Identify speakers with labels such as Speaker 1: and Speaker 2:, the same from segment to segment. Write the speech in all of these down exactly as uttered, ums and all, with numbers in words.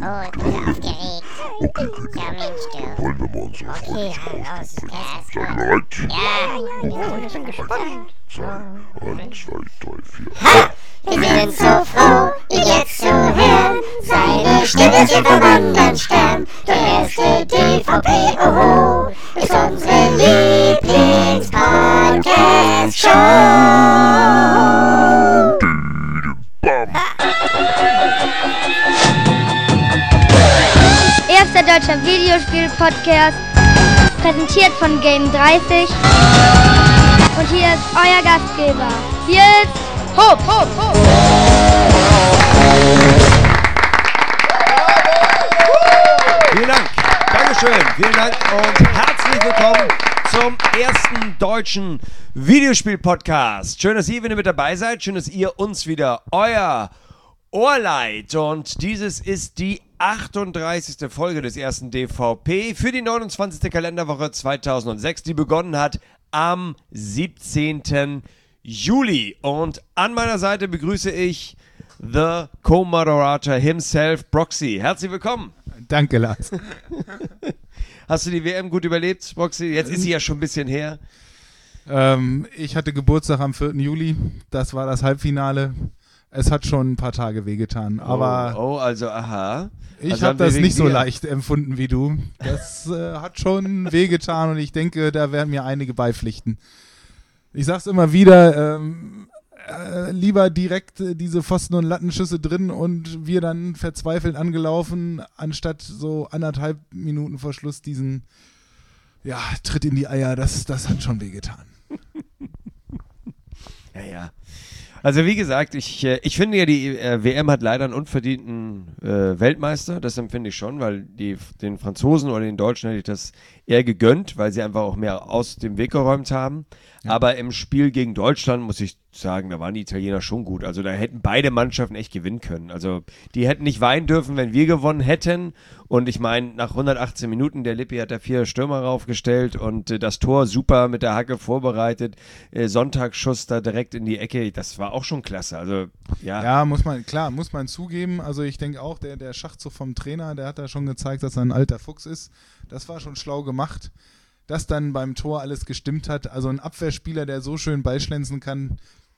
Speaker 1: Oh, ich bin so aufgeregt.
Speaker 2: Okay,
Speaker 1: Ja, Mensch, du.
Speaker 2: wollen wir mal unsere
Speaker 1: Okay,
Speaker 2: Freunde
Speaker 1: hau raus.
Speaker 2: ausprobieren.
Speaker 1: Ja, ist
Speaker 2: Seid ihr
Speaker 1: gut.
Speaker 2: bereit?
Speaker 1: Ja, ich bin schon gespannt.
Speaker 2: Zwei, eins, zwei, drei, vier.
Speaker 1: Wir sind so froh, ihn jetzt zu hören. Seine Stimme zieht vom anderen Stern. Der erste D V P, oho, ist unsere Lieblings-Podcast-Show.
Speaker 3: Erster deutscher Videospiel-Podcast, präsentiert von Game dreißig. Und hier ist euer Gastgeber. Hier ist Hopp, Hopp, Hopp.
Speaker 4: Vielen Dank, Dankeschön, vielen Dank und herzlich willkommen zum ersten deutschen Videospiel-Podcast. Schön, dass ihr wieder mit dabei seid, schön, dass ihr uns wieder euer Ohr leiht. Und dieses ist die achtunddreißigste Folge des ersten D V P für die neunundzwanzigste Kalenderwoche zweitausendsechs, die begonnen hat am siebzehnten Juli. Und an meiner Seite begrüße ich The Co-Moderator himself, Broxy. Herzlich willkommen.
Speaker 5: Danke, Lars.
Speaker 4: Hast du die W M gut überlebt, Broxy? Jetzt ist sie ja schon ein bisschen her.
Speaker 5: Ähm, ich hatte Geburtstag am vierten Juli. Das war das Halbfinale. Es hat schon ein paar Tage wehgetan, aber
Speaker 4: Oh, oh also aha.
Speaker 5: ich
Speaker 4: Also
Speaker 5: habe
Speaker 4: haben wir
Speaker 5: das
Speaker 4: wegen
Speaker 5: nicht so
Speaker 4: dir-
Speaker 5: leicht empfunden wie du. Das äh, hat schon wehgetan und ich denke, da werden mir einige beipflichten. Ich sag's immer wieder, ähm, äh, lieber direkt äh, diese Pfosten- und Lattenschüsse drin und wir dann verzweifelt angelaufen, anstatt so anderthalb Minuten vor Schluss diesen, ja, Tritt in die Eier. Das, das hat schon wehgetan.
Speaker 4: Ja, ja. Also wie gesagt, ich, äh, ich finde ja, die äh, W M hat leider einen unverdienten äh, Weltmeister. Das empfinde ich schon, weil die, den Franzosen oder den Deutschen hätte ich das eher gegönnt, weil sie einfach auch mehr aus dem Weg geräumt haben. Ja. Aber im Spiel gegen Deutschland, muss ich sagen, da waren die Italiener schon gut. Also da hätten beide Mannschaften echt gewinnen können. Also die hätten nicht weinen dürfen, wenn wir gewonnen hätten. Und ich meine, nach hundertachtzehn Minuten, der Lippi hat da vier Stürmer raufgestellt und äh, das Tor super mit der Hacke vorbereitet. Äh, Sonntagsschuss da direkt in die Ecke, das war auch schon klasse. Also ja.
Speaker 5: Ja, muss man, klar, muss man zugeben. Also ich denke auch, der, der Schachzug vom Trainer, der hat da schon gezeigt, dass er ein alter Fuchs ist. Das war schon schlau gemacht. Dass dann beim Tor alles gestimmt hat. Also ein Abwehrspieler, der so schön Ballschlänzen kann,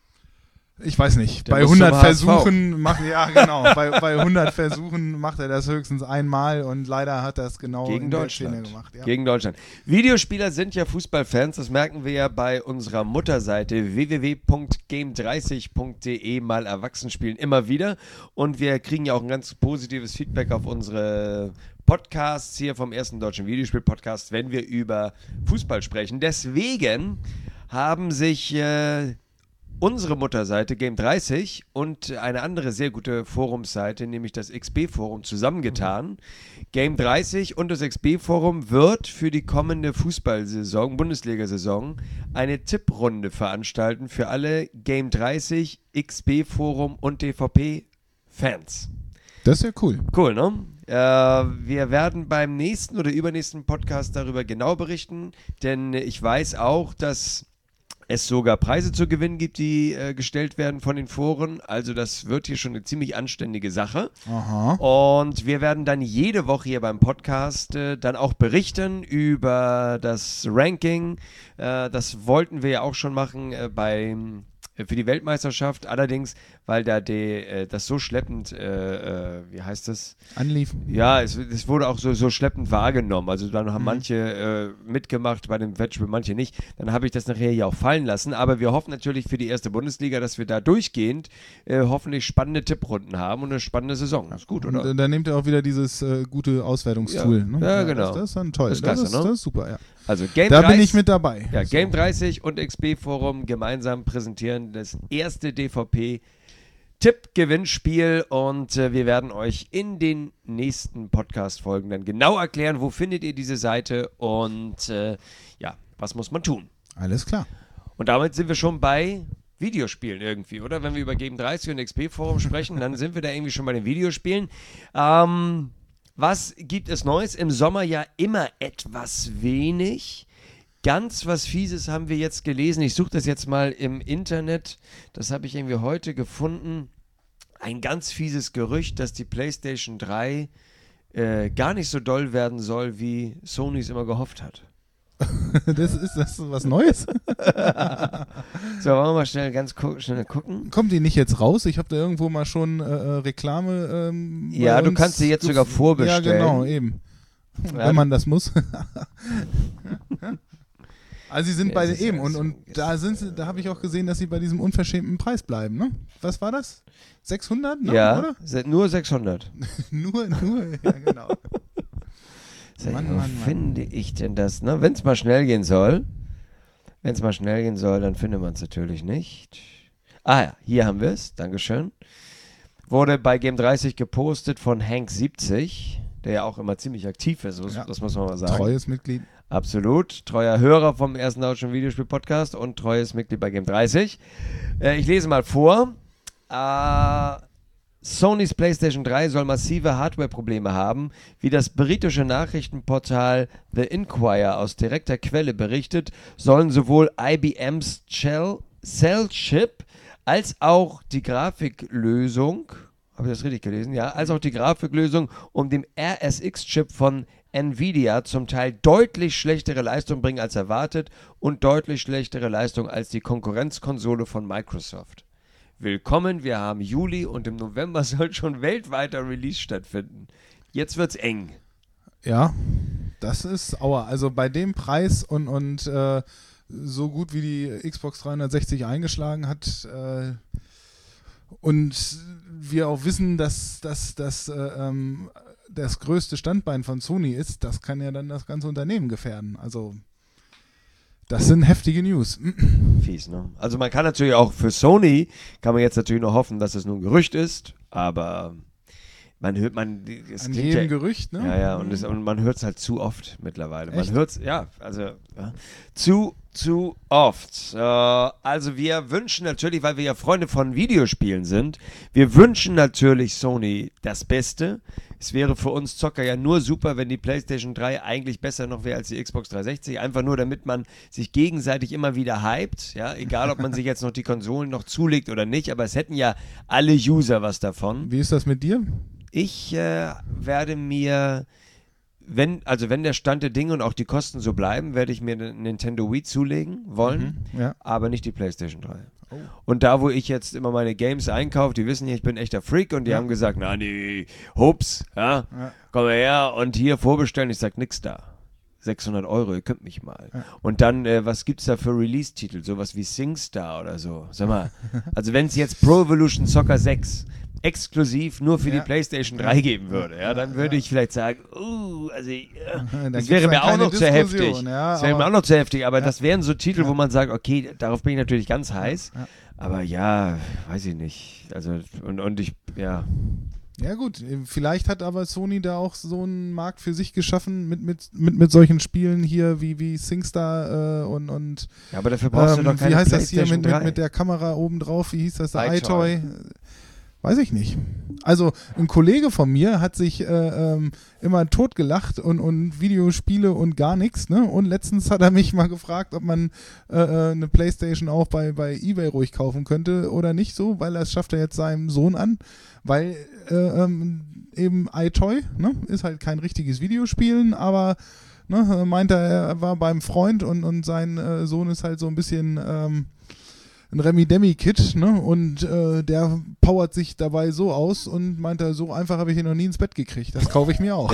Speaker 5: ich weiß nicht,
Speaker 4: Der
Speaker 5: bei
Speaker 4: muss
Speaker 5: hundert
Speaker 4: zum H S V.
Speaker 5: Versuchen macht, ja genau, bei, bei hundert Versuchen macht er das höchstens einmal und leider hat er es genau
Speaker 4: Gegen
Speaker 5: in der
Speaker 4: Deutschland.
Speaker 5: Szene gemacht. Ja.
Speaker 4: Gegen Deutschland. Videospieler sind ja Fußballfans, das merken wir ja bei unserer Mutterseite w w w punkt game dreißig punkt d e mal Erwachsen spielen immer wieder und wir kriegen ja auch ein ganz positives Feedback auf unsere Podcasts hier vom ersten deutschen Videospiel-Podcast, wenn wir über Fußball sprechen. Deswegen haben sich äh, unsere Mutterseite Game dreißig und eine andere sehr gute Forumsseite, nämlich das X B-Forum, zusammengetan. Mhm. Game dreißig und das X B-Forum wird für die kommende Fußballsaison, Bundesliga-Saison, eine Tipprunde veranstalten für alle Game dreißig, X B-Forum und D V P-Fans.
Speaker 5: Das ist ja cool.
Speaker 4: Cool, ne? Äh, wir werden beim nächsten oder übernächsten Podcast darüber genau berichten, denn ich weiß auch, dass es sogar Preise zu gewinnen gibt, die äh, gestellt werden von den Foren. Also das wird hier schon eine ziemlich anständige Sache.
Speaker 5: Aha.
Speaker 4: Und wir werden dann jede Woche hier beim Podcast äh, dann auch berichten über das Ranking. Äh, das wollten wir ja auch schon machen äh, beim für die Weltmeisterschaft, allerdings, weil da die, äh, das so schleppend, äh, äh, wie heißt das?
Speaker 5: Anliefen.
Speaker 4: Ja, es, es wurde auch so, so schleppend wahrgenommen. Also dann haben
Speaker 5: Mhm.
Speaker 4: manche äh, mitgemacht bei dem Wettspiel, manche nicht. Dann habe ich das nachher hier auch fallen lassen. Aber wir hoffen natürlich für die erste Bundesliga, dass wir da durchgehend äh, hoffentlich spannende Tipprunden haben und eine spannende Saison. Das ist gut, oder?
Speaker 5: Und äh, dann nehmt ihr auch wieder dieses äh, gute Auswertungstool.
Speaker 4: Ja.
Speaker 5: Ne?
Speaker 4: Ja, genau.
Speaker 5: Das, das ist dann toll.
Speaker 4: Das ist
Speaker 5: Das
Speaker 4: klasse,
Speaker 5: ist,
Speaker 4: ne?
Speaker 5: das ist super, ja.
Speaker 4: Also Game
Speaker 5: Da
Speaker 4: dreißig,
Speaker 5: bin ich mit dabei.
Speaker 4: Ja,
Speaker 5: So.
Speaker 4: Game dreißig und X B-Forum gemeinsam präsentieren das erste D V P Tipp-Gewinnspiel und äh, wir werden euch in den nächsten Podcast-Folgen dann genau erklären, wo findet ihr diese Seite und äh, ja, was muss man tun.
Speaker 5: Alles klar.
Speaker 4: Und damit sind wir schon bei Videospielen irgendwie, oder? Wenn wir über Game dreißig und X B-Forum sprechen, dann sind wir da irgendwie schon bei den Videospielen. Ähm, was gibt es Neues? Im Sommer ja immer etwas wenig. Ganz was Fieses haben wir jetzt gelesen. Ich suche das jetzt mal im Internet. Das habe ich irgendwie heute gefunden. Ein ganz fieses Gerücht, dass die PlayStation drei äh, gar nicht so doll werden soll, wie Sony es immer gehofft hat.
Speaker 5: Das ist das ist was Neues.
Speaker 4: So, wollen wir mal schnell ganz gu- schnell gucken.
Speaker 5: Kommt die nicht jetzt raus? Ich habe da irgendwo mal schon äh, Reklame. Ähm, bei
Speaker 4: Ja, du
Speaker 5: uns
Speaker 4: kannst sie jetzt
Speaker 5: gef-
Speaker 4: sogar vorbestellen.
Speaker 5: Ja, genau, eben.
Speaker 4: Ja,
Speaker 5: Wenn man das muss. Also sie sind
Speaker 4: Ja,
Speaker 5: bei
Speaker 4: es ist
Speaker 5: eben
Speaker 4: ja
Speaker 5: und,
Speaker 4: so-
Speaker 5: und da sind sie, da habe ich auch gesehen, dass sie bei diesem unverschämten Preis bleiben, ne? Was war das? sechshundert, ne?
Speaker 4: Ja,
Speaker 5: Oder?
Speaker 4: se- nur sechshundert.
Speaker 5: nur, nur, ja genau.
Speaker 4: Sag ich,
Speaker 5: Mann,
Speaker 4: wo
Speaker 5: Mann, Mann.
Speaker 4: finde ich denn das? Ne? Wenn es mal schnell gehen soll, wenn es mal schnell gehen soll, dann findet man es natürlich nicht. Ah ja, hier haben wir es. Dankeschön. Wurde bei Game dreißig gepostet von Hank siebzig, der ja auch immer ziemlich aktiv ist, das,
Speaker 5: Ja.
Speaker 4: das muss man mal sagen.
Speaker 5: Treues Mitglied.
Speaker 4: Absolut. Treuer Hörer vom ersten deutschen Videospiel-Podcast und treues Mitglied bei Game dreißig. Äh, ich lese mal vor. Äh, Sonys PlayStation drei soll massive Hardware-Probleme haben. Wie das britische Nachrichtenportal The Inquirer aus direkter Quelle berichtet, sollen sowohl I B Ms Cell, Cell Chip als auch die Grafiklösung, habe ich das richtig gelesen? Ja, als auch die Grafiklösung um den R S X-Chip von Nvidia zum Teil deutlich schlechtere Leistung bringen als erwartet und deutlich schlechtere Leistung als die Konkurrenzkonsole von Microsoft. Willkommen, wir haben Juli und im November soll schon weltweiter Release stattfinden. Jetzt wird's eng.
Speaker 5: Ja, das ist aua. Also bei dem Preis und, und äh, so gut wie die Xbox dreihundertsechzig eingeschlagen hat äh, und wir auch wissen, dass, dass, dass äh, ähm, das größte Standbein von Sony ist, das kann ja dann das ganze Unternehmen gefährden. Also das sind heftige News.
Speaker 4: Fies, ne? Also man kann natürlich auch für Sony, kann man jetzt natürlich nur hoffen, dass es nur ein Gerücht ist, aber man hört, man, es
Speaker 5: An
Speaker 4: klingt
Speaker 5: jedem
Speaker 4: ja,
Speaker 5: Gerücht, ne?
Speaker 4: ja, ja, und, es, und man hört es halt zu oft mittlerweile.
Speaker 5: Echt?
Speaker 4: Man hört es, ja, also ja, zu, zu oft. Äh, also wir wünschen natürlich, weil wir ja Freunde von Videospielen sind, wir wünschen natürlich Sony das Beste. Es wäre für uns Zocker ja nur super, wenn die PlayStation drei eigentlich besser noch wäre als die Xbox dreihundertsechzig. Einfach nur, damit man sich gegenseitig immer wieder hypt. Ja? Egal, ob man sich jetzt noch die Konsolen noch zulegt oder nicht. Aber es hätten ja alle User was davon.
Speaker 5: Wie ist das mit dir?
Speaker 4: Ich äh, werde mir, wenn, also wenn der Stand der Dinge und auch die Kosten so bleiben, werde ich mir eine Nintendo Wii zulegen wollen,
Speaker 5: Mhm, ja.
Speaker 4: aber nicht die PlayStation drei.
Speaker 5: Oh.
Speaker 4: Und da, wo ich jetzt immer meine Games einkaufe, die wissen ja, ich bin echter Freak und die
Speaker 5: Ja.
Speaker 4: haben gesagt, na nee, hups, ja,
Speaker 5: Ja.
Speaker 4: komm mal her und hier vorbestellen. Ich sag, nix da. sechshundert Euro, ihr könnt mich mal.
Speaker 5: Ja.
Speaker 4: Und dann, äh, was gibt's da für Release-Titel? Sowas wie SingStar oder so. Sag mal, also wenn es jetzt Pro Evolution Soccer sechs exklusiv nur für
Speaker 5: Ja.
Speaker 4: die PlayStation drei geben würde, ja, dann würde ich vielleicht sagen, uh, also ich, äh,
Speaker 5: Da
Speaker 4: das
Speaker 5: gibt's
Speaker 4: wäre
Speaker 5: dann
Speaker 4: mir auch
Speaker 5: keine
Speaker 4: noch zu
Speaker 5: Diskussion,
Speaker 4: heftig.
Speaker 5: ja,
Speaker 4: das wäre mir
Speaker 5: aber-
Speaker 4: auch noch zu heftig, aber
Speaker 5: Ja.
Speaker 4: das wären so Titel, wo
Speaker 5: Ja.
Speaker 4: man sagt, okay, darauf bin ich natürlich ganz heiß,
Speaker 5: Ja.
Speaker 4: aber ja, weiß ich nicht. Also, und, und ich, ja,
Speaker 5: Ja gut, vielleicht hat aber Sony da auch so einen Markt für sich geschaffen mit, mit, mit, mit solchen Spielen hier wie, wie SingStar äh, und, und
Speaker 4: ja, aber dafür brauchst
Speaker 5: ähm,
Speaker 4: du doch keine
Speaker 5: wie heißt das hier
Speaker 4: PlayStation
Speaker 5: mit, mit,
Speaker 4: drei.
Speaker 5: mit der Kamera oben drauf, wie hieß das da,
Speaker 4: iToy.
Speaker 5: iToy? Weiß ich nicht. Also ein Kollege von mir hat sich äh, ähm, immer totgelacht und, und Videospiele und gar nichts, ne? Und letztens hat er mich mal gefragt, ob man äh, äh, eine Playstation auch bei, bei eBay ruhig kaufen könnte oder nicht so, weil das schafft er jetzt seinem Sohn an, weil äh, ähm, eben iToy, ne? Ist halt kein richtiges Videospielen, aber ne, meint er, er war beim Freund und, und sein äh, Sohn ist halt so ein bisschen ähm, ein Remi-Demi-Kid, ne? Und äh, der powert sich dabei so aus und meint er, so einfach habe ich ihn noch nie ins Bett gekriegt. Das kaufe ich mir auch.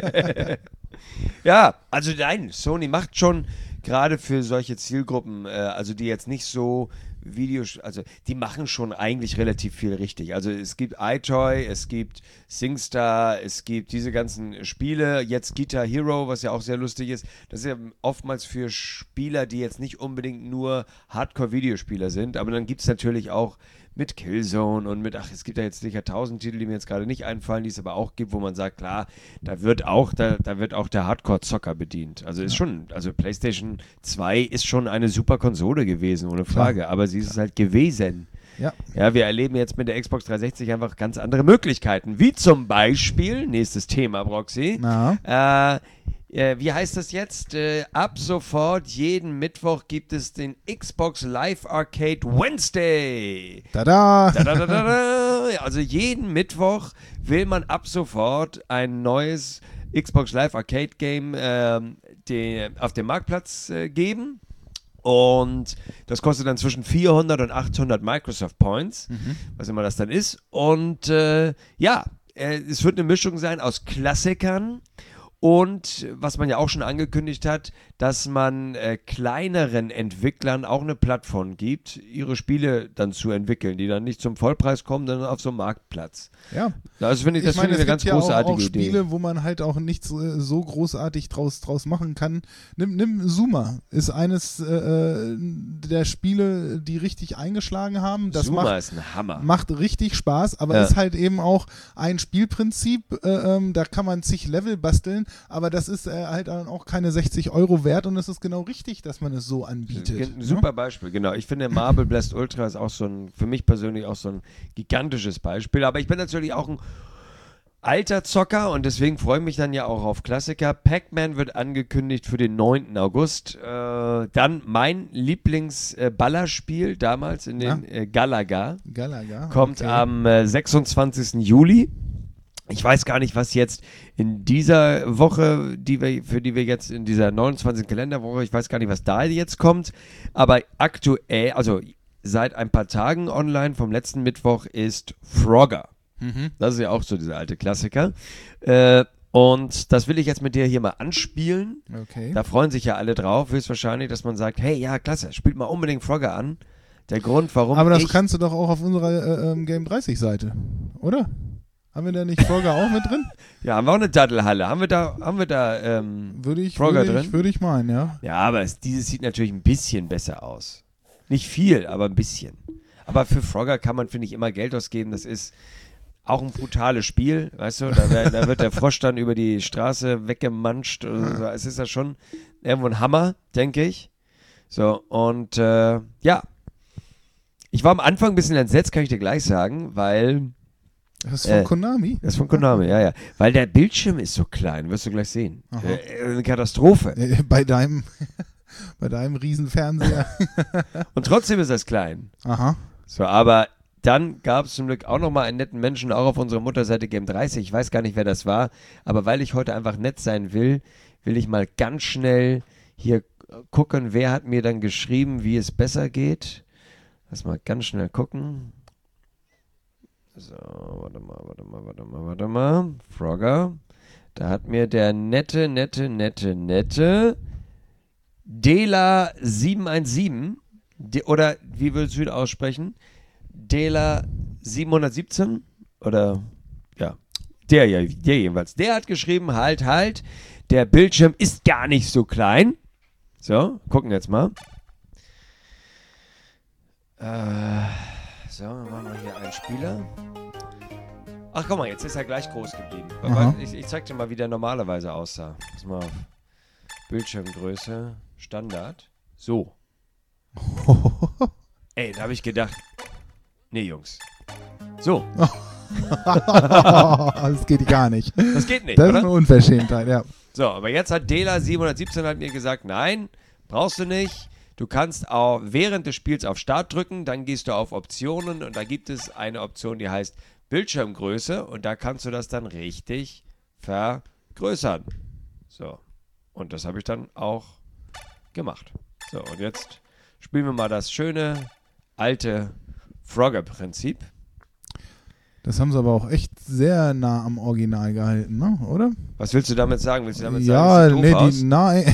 Speaker 4: Ja, also nein, Sony macht schon gerade für solche Zielgruppen, äh, also die jetzt nicht so Videos, also die machen schon eigentlich relativ viel richtig. Also es gibt iToy, es gibt SingStar, es gibt diese ganzen Spiele, jetzt Guitar Hero, was ja auch sehr lustig ist. Das ist ja oftmals für Spieler, die jetzt nicht unbedingt nur Hardcore-Videospieler sind, aber dann gibt es natürlich auch mit Killzone und mit, ach, es gibt ja jetzt sicher tausend Titel, die mir jetzt gerade nicht einfallen, die es aber auch gibt, wo man sagt, klar, da wird auch, da, da wird auch der Hardcore-Zocker bedient. Also ist schon, also PlayStation zwei ist schon eine super Konsole gewesen, ohne Frage,
Speaker 5: Klar.
Speaker 4: aber sie ist es halt gewesen.
Speaker 5: Ja.
Speaker 4: Ja, wir erleben jetzt mit der Xbox dreihundertsechzig einfach ganz andere Möglichkeiten, wie zum Beispiel, nächstes Thema, Broxy,
Speaker 5: Na,
Speaker 4: äh, Äh, wie heißt das jetzt? Äh, ab sofort, jeden Mittwoch gibt es den Xbox Live Arcade Wednesday.
Speaker 5: Tada!
Speaker 4: Da, da, da, da, da. Also jeden Mittwoch will man ab sofort ein neues Xbox Live Arcade Game ähm, den, auf dem Marktplatz äh, geben. Und das kostet dann zwischen vierhundert und achthundert Microsoft Points, mhm. was immer das dann ist. Und äh, ja, äh, es wird eine Mischung sein aus Klassikern und, was man ja auch schon angekündigt hat, dass man äh, kleineren Entwicklern auch eine Plattform gibt, ihre Spiele dann zu entwickeln, die dann nicht zum Vollpreis kommen, sondern auf so einem Marktplatz.
Speaker 5: Ja.
Speaker 4: Das finde ich, das
Speaker 5: ich meine,
Speaker 4: find ich eine ganz
Speaker 5: ja
Speaker 4: großartige
Speaker 5: auch, auch Spiele,
Speaker 4: Idee.
Speaker 5: wo man halt auch nichts so, so großartig draus, draus machen kann. Nimm, nimm Zuma, ist eines äh, der Spiele, die richtig eingeschlagen haben. Das
Speaker 4: Zuma
Speaker 5: macht,
Speaker 4: ist ein Hammer.
Speaker 5: Macht richtig Spaß, aber
Speaker 4: Ja.
Speaker 5: ist halt eben auch ein Spielprinzip, äh, ähm, da kann man zig Level basteln, aber das ist äh, halt dann auch keine sechzig Euro wert und es ist genau richtig, dass man es so anbietet.
Speaker 4: Ge- Super Beispiel, genau. Ich finde, Marble Blast Ultra ist auch so ein, für mich persönlich auch so ein gigantisches Beispiel. Aber ich bin natürlich auch ein alter Zocker und deswegen freue ich mich dann ja auch auf Klassiker. Pac-Man wird angekündigt für den neunten August. Äh, dann mein Lieblings-Ballerspiel damals in den äh, Galaga.
Speaker 5: Galaga.
Speaker 4: Kommt
Speaker 5: okay.
Speaker 4: am äh, sechsundzwanzigsten Juli. Ich weiß gar nicht, was jetzt in dieser Woche, die wir, für die wir jetzt in dieser neunundzwanzigsten Kalenderwoche, ich weiß gar nicht, was da jetzt kommt, aber aktuell, also seit ein paar Tagen online vom letzten Mittwoch ist Frogger.
Speaker 5: Mhm.
Speaker 4: Das ist ja auch so dieser alte Klassiker. Äh, und das will ich jetzt mit dir hier mal anspielen.
Speaker 5: Okay.
Speaker 4: Da freuen sich ja alle drauf, höchstwahrscheinlich, dass man sagt, hey, ja, klasse, spielt mal unbedingt Frogger an. Der Grund, warum
Speaker 5: Aber das
Speaker 4: ich...
Speaker 5: kannst du doch auch auf unserer äh, ähm, Game dreißig Seite, oder? Haben wir da nicht Frogger auch mit drin?
Speaker 4: Ja, haben wir auch eine Daddelhalle. Haben wir da, haben wir da ähm,
Speaker 5: Würde ich,
Speaker 4: Frogger
Speaker 5: würde ich,
Speaker 4: drin?
Speaker 5: würde ich meinen, ja.
Speaker 4: Ja, aber es, dieses sieht natürlich ein bisschen besser aus. Nicht viel, aber ein bisschen. Aber für Frogger kann man, finde ich, immer Geld ausgeben. Das ist auch ein brutales Spiel, weißt du? Da, wär, da wird der Frosch dann über die Straße weggemanscht. Oder so. Es ist ja schon irgendwo ein Hammer, denke ich. So, und äh, ja. Ich war am Anfang ein bisschen entsetzt, kann ich dir gleich sagen, weil...
Speaker 5: Das ist von
Speaker 4: Äh,
Speaker 5: Konami.
Speaker 4: Das ist von Konami, ja, ja. Weil der Bildschirm ist so klein, wirst du gleich sehen.
Speaker 5: Aha.
Speaker 4: Äh, eine Katastrophe.
Speaker 5: Äh, Bei deinem, bei deinem Riesenfernseher.
Speaker 4: Und trotzdem ist das klein.
Speaker 5: Aha.
Speaker 4: So, aber dann gab es zum Glück auch nochmal einen netten Menschen, auch auf unserer Mutterseite Game dreißig. Ich weiß gar nicht, wer das war. Aber weil ich heute einfach nett sein will, will ich mal ganz schnell hier gucken, wer hat mir dann geschrieben, wie es besser geht. Lass mal ganz schnell gucken. So, warte mal, warte mal, warte mal, warte mal. Frogger. Da hat mir der nette, nette, nette, nette Dela sieben eins sieben, De, oder wie willst du ihn aussprechen? Dela siebenhundertsiebzehn? Oder, ja, der, ja, der jedenfalls. Der hat geschrieben, halt, halt, der Bildschirm ist gar nicht so klein. So, gucken wir jetzt mal. Äh... So, dann machen wir hier einen Spieler. Ach, guck mal, jetzt ist er gleich groß geblieben. Aber ich, ich zeig dir mal, wie der normalerweise aussah. Pass mal auf. Bildschirmgröße, Standard. So. Ey, da habe ich gedacht, nee, Jungs. So.
Speaker 5: Das geht gar nicht.
Speaker 4: Das geht nicht,
Speaker 5: Das ist
Speaker 4: oder?
Speaker 5: eine Unverschämtheit, ja.
Speaker 4: So, aber jetzt hat Dela siebenhundertsiebzehn hat mir gesagt, nein, brauchst du nicht. Du kannst auch während des Spiels auf Start drücken, dann gehst du auf Optionen und da gibt es eine Option, die heißt Bildschirmgröße und da kannst du das dann richtig vergrößern. So, und das habe ich dann auch gemacht. So, und jetzt spielen wir mal das schöne, alte Frogger-Prinzip.
Speaker 5: Das haben sie aber auch echt sehr nah am Original gehalten, ne? Oder?
Speaker 4: Was willst du damit sagen? Willst du damit
Speaker 5: Ja,
Speaker 4: sagen, das sieht doof
Speaker 5: nee,
Speaker 4: aus?
Speaker 5: die, nein.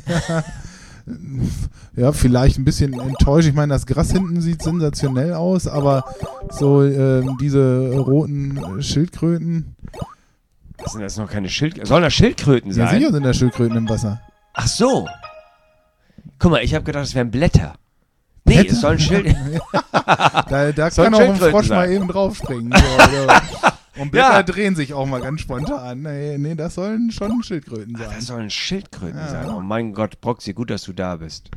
Speaker 5: Ja, vielleicht ein bisschen enttäuscht. Ich meine, das Gras hinten sieht sensationell aus, aber so ähm, diese roten Schildkröten.
Speaker 4: Das sind das noch keine Schildkröten. Sollen das Schildkröten
Speaker 5: Ja,
Speaker 4: sein?
Speaker 5: sicher sind da Schildkröten im Wasser.
Speaker 4: Ach so. Guck mal, ich habe gedacht, das wären Blätter. Nee,
Speaker 5: Blätter?
Speaker 4: es sollen Schild...
Speaker 5: Da, da
Speaker 4: Sollen
Speaker 5: kann auch ein
Speaker 4: Schildkröten
Speaker 5: Frosch
Speaker 4: sein.
Speaker 5: mal eben draufspringen. So, so. Und Blätter
Speaker 4: Ja.
Speaker 5: drehen sich auch mal ganz spontan. Nee, nee, das sollen schon Schildkröten sein.
Speaker 4: Das sollen Schildkröten
Speaker 5: Ja.
Speaker 4: sein. Oh mein Gott, Proxy, gut, dass du da bist.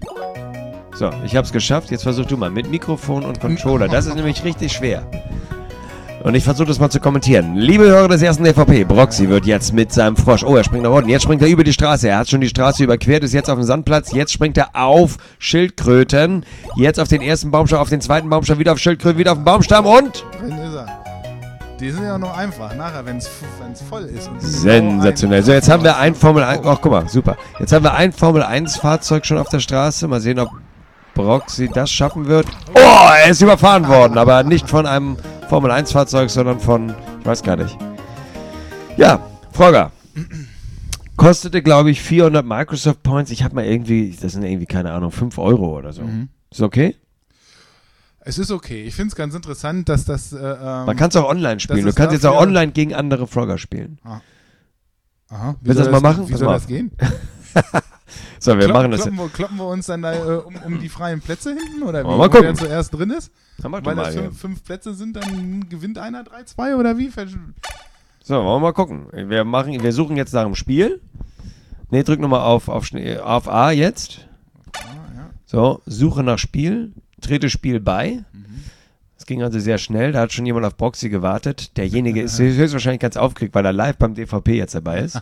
Speaker 4: So, ich hab's geschafft. Jetzt versuch du mal mit Mikrofon und Controller. Das ist nämlich richtig schwer. Und ich versuche das mal zu kommentieren. Liebe Hörer des ersten D V P, Broxy wird jetzt mit seinem Frosch, oh, er springt nach unten, jetzt springt er über die Straße, er hat schon die Straße überquert, ist jetzt auf dem Sandplatz, jetzt springt er auf Schildkröten, jetzt auf den ersten Baumstamm, auf den zweiten Baumstamm, wieder auf Schildkröten, wieder auf den Baumstamm und...
Speaker 5: Drin ist er. Die sind ja noch einfach, nachher, wenn es voll ist. Und
Speaker 4: sensationell. So, jetzt haben wir ein Formel eins, ach guck mal, super. Jetzt haben wir ein Formel eins Fahrzeug schon auf der Straße, mal sehen, ob Broxy das schaffen wird. Oh, er ist überfahren worden, aber nicht von einem Formel eins Fahrzeug, sondern von, ich weiß gar nicht. Ja, Frogger. Kostete, glaube ich, vierhundert Microsoft Points. Ich habe mal irgendwie, das sind irgendwie, keine Ahnung, fünf Euro oder so. Mhm. Ist okay?
Speaker 5: Es ist okay. Ich finde es ganz interessant, dass das... Äh, ähm,
Speaker 4: Man kann es auch online spielen. Du kannst jetzt auch online gegen andere Frogger spielen.
Speaker 5: Ah. Aha. Wie
Speaker 4: Willst du das mal machen?
Speaker 5: Wie soll das gehen?
Speaker 4: So, wir
Speaker 5: Klopp,
Speaker 4: machen das.
Speaker 5: Kloppen wir, kloppen wir uns dann da äh, um, um die freien Plätze hinten? Oder wie?
Speaker 4: Mal gucken.
Speaker 5: Wer zuerst drin ist?
Speaker 4: Ja, mach
Speaker 5: Weil
Speaker 4: mal,
Speaker 5: das fünf,
Speaker 4: ja.
Speaker 5: fünf Plätze sind, dann gewinnt einer drei zwei oder wie?
Speaker 4: So, wollen wir mal gucken. Wir, machen, wir suchen jetzt nach dem Spiel. Ne, drück nochmal auf, auf, auf A jetzt.
Speaker 5: Ah, ja.
Speaker 4: So, Suche nach Spiel. Trete Spiel bei. Das ging also sehr schnell. Da hat schon jemand auf Broxy gewartet. Derjenige ist höchstwahrscheinlich ganz aufgeregt, weil er live beim D V P jetzt dabei ist.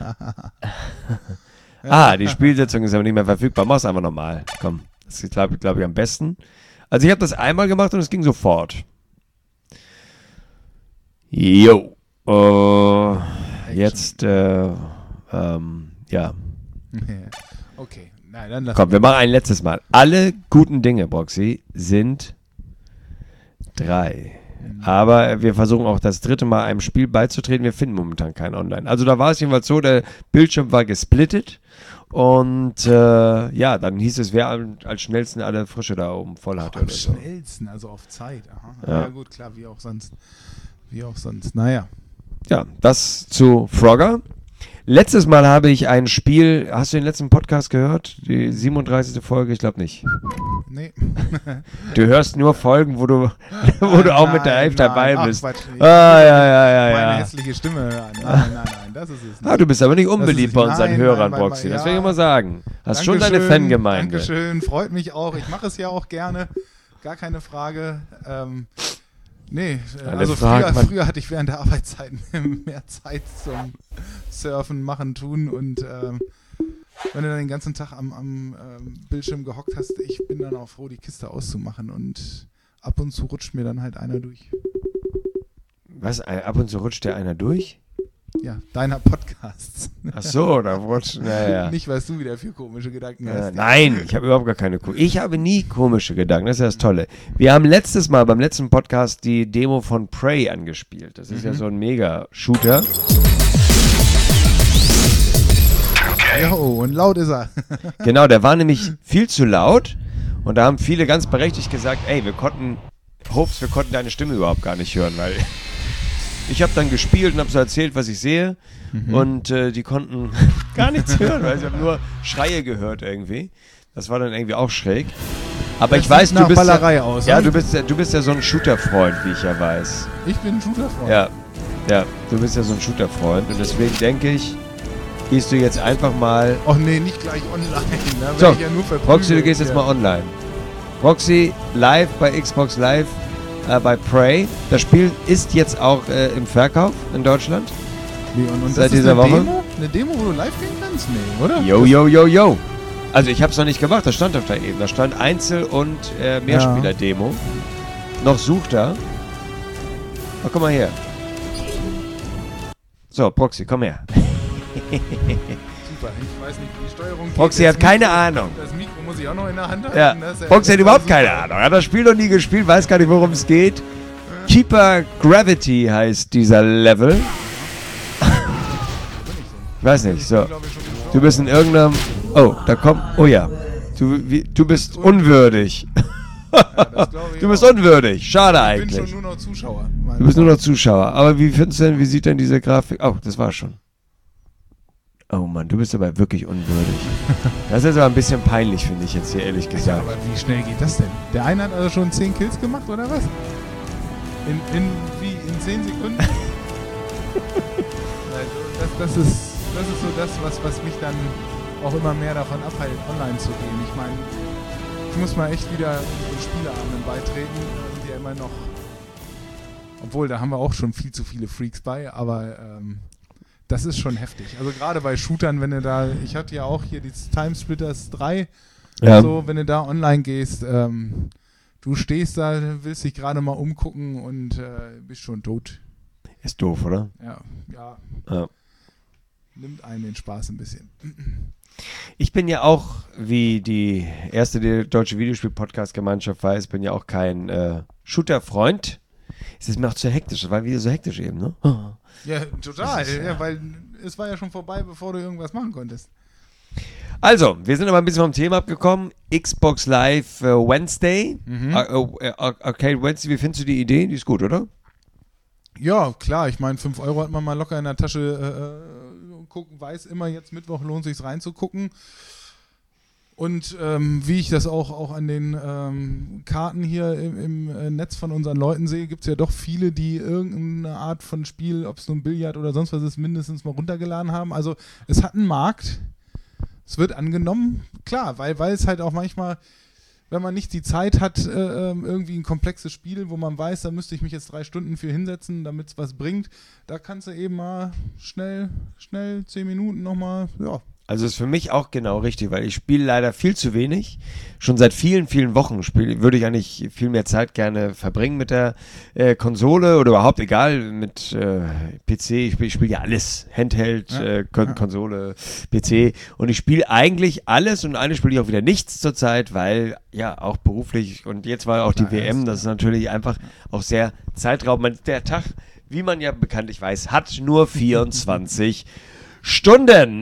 Speaker 4: Ah, die Spielsitzung ist aber nicht mehr verfügbar. Mach's einfach nochmal. Komm, das ist, glaube glaub ich, am besten. Also ich habe das einmal gemacht und es ging sofort. Jo. Uh, jetzt, äh, ähm, ja.
Speaker 5: Okay. Nein, dann lass
Speaker 4: Komm, wir machen ein letztes Mal. Alle guten Dinge, Broxy, sind drei. Aber wir versuchen auch das dritte Mal einem Spiel beizutreten. Wir finden momentan keinen online. Also da war es jedenfalls so, der Bildschirm war gesplittet. Und äh, ja, dann hieß es, wer am, als schnellsten alle Frische da oben voll hatte.
Speaker 5: Am
Speaker 4: oder so.
Speaker 5: schnellsten, also auf Zeit. Aha.
Speaker 4: Ja.
Speaker 5: Ja gut, klar, wie auch sonst. Wie auch sonst. Naja.
Speaker 4: Ja, das zu Frogger. Letztes Mal habe ich ein Spiel, hast du den letzten Podcast gehört? Die siebenunddreißigste Folge? Ich glaube nicht.
Speaker 5: Nee.
Speaker 4: Du hörst nur Folgen, wo du, wo du auch mit der Hälfte dabei
Speaker 5: Ach,
Speaker 4: bist.
Speaker 5: Quatsch.
Speaker 4: Ah, ja, ja, ja,
Speaker 5: Meine
Speaker 4: ja.
Speaker 5: hässliche Stimme hören. Nein, nein, nein, das ist es nicht.
Speaker 4: Ah, du bist aber nicht unbeliebt
Speaker 5: ist-
Speaker 4: bei unseren
Speaker 5: nein,
Speaker 4: Hörern,
Speaker 5: nein, mein-
Speaker 4: Broxy.
Speaker 5: ja.
Speaker 4: Das will ich immer sagen. Hast schon deine
Speaker 5: Dankeschön,
Speaker 4: Fangemeinde.
Speaker 5: Dankeschön, freut mich auch. Ich mache es ja auch gerne. Gar keine Frage. Ähm, nee, äh,
Speaker 4: Alle
Speaker 5: also
Speaker 4: fragen,
Speaker 5: früher,
Speaker 4: man-
Speaker 5: früher hatte ich während der Arbeitszeiten mehr Zeit zum Surfen, Machen, Tun und ähm, wenn du dann den ganzen Tag am, am ähm, Bildschirm gehockt hast, ich bin dann auch froh, die Kiste auszumachen und ab und zu rutscht mir dann halt einer durch.
Speaker 4: Was? äh, Ab und zu rutscht der einer durch?
Speaker 5: Ja, deiner Podcasts.
Speaker 4: Ach so, da rutscht, naja.
Speaker 5: Nicht, was du wieder für komische Gedanken
Speaker 4: Äh,
Speaker 5: hast.
Speaker 4: nein, ich habe überhaupt gar keine Ko- Ich habe nie komische Gedanken, das ist ja das Tolle. Wir haben letztes Mal beim letzten Podcast die Demo von Prey angespielt. Das ist ja so ein Mega-Shooter.
Speaker 5: Jo, und laut ist er.
Speaker 4: Genau, der war nämlich viel zu laut und da haben viele ganz berechtigt gesagt, ey, wir konnten, Hops, wir konnten deine Stimme überhaupt gar nicht hören, weil ich habe dann gespielt und habe so erzählt, was ich sehe und äh, die konnten gar nichts hören, weil sie haben nur Schreie gehört irgendwie. Das war dann irgendwie auch schräg. Aber
Speaker 5: Das
Speaker 4: ich weiß,
Speaker 5: sieht
Speaker 4: du
Speaker 5: nach
Speaker 4: bist
Speaker 5: Ballerei
Speaker 4: ja,
Speaker 5: aus,
Speaker 4: ja,
Speaker 5: ne?
Speaker 4: du bist ja, du bist ja so ein Shooter-Freund, wie ich ja weiß.
Speaker 5: Ich bin ein Shooter-Freund.
Speaker 4: Ja, ja, du bist ja so ein Shooter-Freund und deswegen denke ich, gehst du jetzt einfach mal.
Speaker 5: Och nee, nicht gleich online. Da
Speaker 4: So,
Speaker 5: werde ich ja nur verprügelt.
Speaker 4: Roxy, du gehst jetzt
Speaker 5: Ja.
Speaker 4: mal online. Roxy live bei Xbox Live äh, bei Prey. Das Spiel ist jetzt auch äh, im Verkauf in Deutschland.
Speaker 5: Wie, und, und
Speaker 4: Seit
Speaker 5: das ist
Speaker 4: dieser
Speaker 5: eine
Speaker 4: Woche?
Speaker 5: Demo? Eine Demo, wo du live gehen kannst? Nee, oder?
Speaker 4: Yo, yo, yo, yo. Also ich hab's noch nicht gemacht, das stand auf der eben. Da stand Einzel- und äh, Mehrspieler-Demo. Noch sucht er. Oh, komm mal her. So, Proxy, komm her.
Speaker 5: Super, ich weiß nicht, wie die Steuerung geht.
Speaker 4: Proxy
Speaker 5: Das
Speaker 4: hat keine
Speaker 5: Mikro-
Speaker 4: Ahnung.
Speaker 5: Das Mikro muss ich auch noch in der Hand halten.
Speaker 4: Ja,
Speaker 5: Das ist
Speaker 4: Proxy hat
Speaker 5: das
Speaker 4: überhaupt
Speaker 5: super.
Speaker 4: keine Ahnung. Er hat das Spiel noch nie gespielt, weiß gar nicht, worum es geht. Keeper Gravity heißt dieser Level. Ich weiß nicht, so.
Speaker 5: Ich glaube, ich schon geschaut.
Speaker 4: Du bist in irgendeinem... Oh, da kommt... Oh ja. Du, wie, du bist unwürdig.
Speaker 5: Ja, das glaube ich
Speaker 4: Du bist
Speaker 5: auch.
Speaker 4: unwürdig. Schade
Speaker 5: Ich bin
Speaker 4: eigentlich.
Speaker 5: schon nur noch Zuschauer.
Speaker 4: Du bist nur noch Zuschauer. Aber wie findest du denn, wie sieht denn diese Grafik... Oh, das war schon. Oh Mann, du bist aber wirklich unwürdig. Das ist aber ein bisschen peinlich, finde ich jetzt hier, ehrlich
Speaker 5: Ja,
Speaker 4: gesagt.
Speaker 5: aber wie schnell geht das denn? Der eine hat also schon zehn Kills gemacht, oder was? In, in wie, in zehn Sekunden? Also, das, das, ist, das ist so das, was, was mich dann auch immer mehr davon abhält, online zu gehen. Ich meine, ich muss mal echt wieder den Spieleabenden beitreten. Da sind ja immer noch Obwohl, da haben wir auch schon viel zu viele Freaks bei, aber ähm, das ist schon heftig. Also gerade bei Shootern, wenn du da, ich hatte ja auch hier die Timesplitters drei,
Speaker 4: Ja.
Speaker 5: so, wenn du da online gehst, ähm, du stehst da, willst dich gerade mal umgucken und äh, bist schon tot.
Speaker 4: Ist doof, oder?
Speaker 5: Ja, ja.
Speaker 4: Ja.
Speaker 5: Nimmt einen den Spaß ein bisschen.
Speaker 4: Ich bin ja auch, wie die erste die deutsche Videospiel-Podcast-Gemeinschaft weiß, bin ja auch kein äh, Shooter-Freund. Es ist mir auch zu hektisch, das war wieder so hektisch eben, ne?
Speaker 5: Ja, total.
Speaker 4: Das ist,
Speaker 5: ja,
Speaker 4: ja.
Speaker 5: weil es war ja schon vorbei, bevor du irgendwas machen konntest.
Speaker 4: Also, wir sind aber ein bisschen vom Thema abgekommen. Xbox Live äh, Wednesday,
Speaker 5: Mhm.
Speaker 4: Ar äh, Ar Arcade Wednesday, wie findest du die Idee? Die ist gut, oder?
Speaker 5: Ja, klar. Ich meine, fünf Euro hat man mal locker in der Tasche. Äh, gucken, weiß immer, jetzt Mittwoch lohnt sich reinzugucken. Und ähm, wie ich das auch, auch an den ähm, Karten hier im, im äh, Netz von unseren Leuten sehe, gibt es ja doch viele, die irgendeine Art von Spiel, ob es nun Billard oder sonst was ist, mindestens mal runtergeladen haben. Also es hat einen Markt. Es wird angenommen, klar, weil, weil es halt auch manchmal, wenn man nicht die Zeit hat, äh, irgendwie ein komplexes Spiel, wo man weiß, da müsste ich mich jetzt drei Stunden für hinsetzen, damit es was bringt, da kannst du eben mal schnell, schnell zehn Minuten nochmal, ja.
Speaker 4: Also ist für mich auch genau richtig, weil ich spiele leider viel zu wenig. Schon seit vielen, vielen Wochen spiel, würde ich eigentlich viel mehr Zeit gerne verbringen mit der äh, Konsole oder überhaupt egal mit äh, P C. Ich spiele spiel ja alles. Handheld,
Speaker 5: Ja,
Speaker 4: äh, Kon
Speaker 5: ja.
Speaker 4: Konsole, P C. Und ich spiele eigentlich alles und eigentlich spiele ich auch wieder nichts zurzeit, weil ja auch beruflich und jetzt war auch die
Speaker 5: Klar,
Speaker 4: W M,
Speaker 5: ist,
Speaker 4: das ist natürlich einfach auch sehr zeitraubend. Der Tag, wie man ja bekanntlich weiß, hat nur vierundzwanzig Stunden.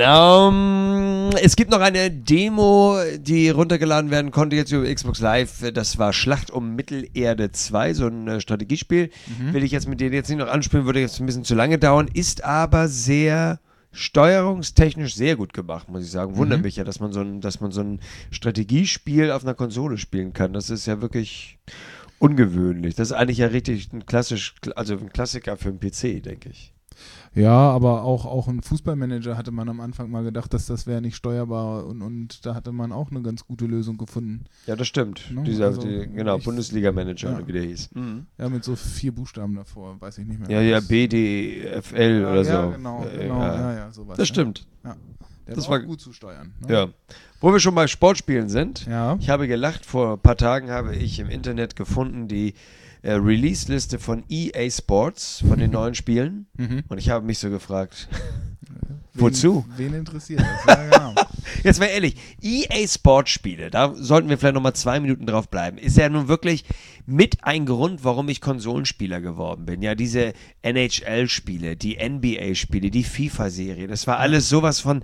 Speaker 4: Ähm, es gibt noch eine Demo, die runtergeladen werden konnte jetzt über Xbox Live. Das war Schlacht um Mittelerde zwei, so ein äh, Strategiespiel.
Speaker 5: Mhm.
Speaker 4: Will ich jetzt mit denen jetzt nicht noch anspielen, würde jetzt ein bisschen zu lange dauern. Ist aber sehr steuerungstechnisch sehr gut gemacht, muss ich sagen. Wundert
Speaker 5: Mhm.
Speaker 4: mich ja, dass man so ein, dass man so ein Strategiespiel auf einer Konsole spielen kann. Das ist ja wirklich ungewöhnlich. Das ist eigentlich ja richtig ein klassisch, also ein Klassiker für einen P C, denke ich.
Speaker 5: Ja, aber auch, auch ein Fußballmanager hatte man am Anfang mal gedacht, dass das wäre nicht steuerbar und, und da hatte man auch eine ganz gute Lösung gefunden.
Speaker 4: Ja, das stimmt.
Speaker 5: Ne,
Speaker 4: Dieser,
Speaker 5: also
Speaker 4: die, genau,
Speaker 5: ich-
Speaker 4: Bundesliga-Manager,
Speaker 5: ja.
Speaker 4: oder wie der hieß. Mhm.
Speaker 5: Ja, mit so vier Buchstaben davor, weiß ich nicht mehr.
Speaker 4: Ja, ja, B D F L
Speaker 5: ja,
Speaker 4: oder
Speaker 5: ja,
Speaker 4: so.
Speaker 5: genau,
Speaker 4: Äh,
Speaker 5: genau,
Speaker 4: ja.
Speaker 5: ja, ja, sowas.
Speaker 4: Das
Speaker 5: ja.
Speaker 4: stimmt.
Speaker 5: Ja. Der
Speaker 4: Das
Speaker 5: war,
Speaker 4: war-
Speaker 5: auch gut zu steuern. Ne?
Speaker 4: Ja. Wo wir schon bei Sportspielen sind,
Speaker 5: Ja.
Speaker 4: ich habe gelacht, vor ein paar Tagen habe ich im Internet gefunden, die äh, Release-Liste von E A Sports, von den neuen Spielen.
Speaker 5: Mhm.
Speaker 4: Und ich habe mich so gefragt,
Speaker 5: Wen,
Speaker 4: wozu?
Speaker 5: Wen interessiert das? Ja, genau.
Speaker 4: Jetzt mal ehrlich, E A Sportspiele, da sollten wir vielleicht nochmal zwei Minuten drauf bleiben, ist ja nun wirklich mit ein Grund, warum ich Konsolenspieler geworden bin. Ja, diese N H L-Spiele, die N B A-Spiele, die FIFA-Serie, das war alles sowas von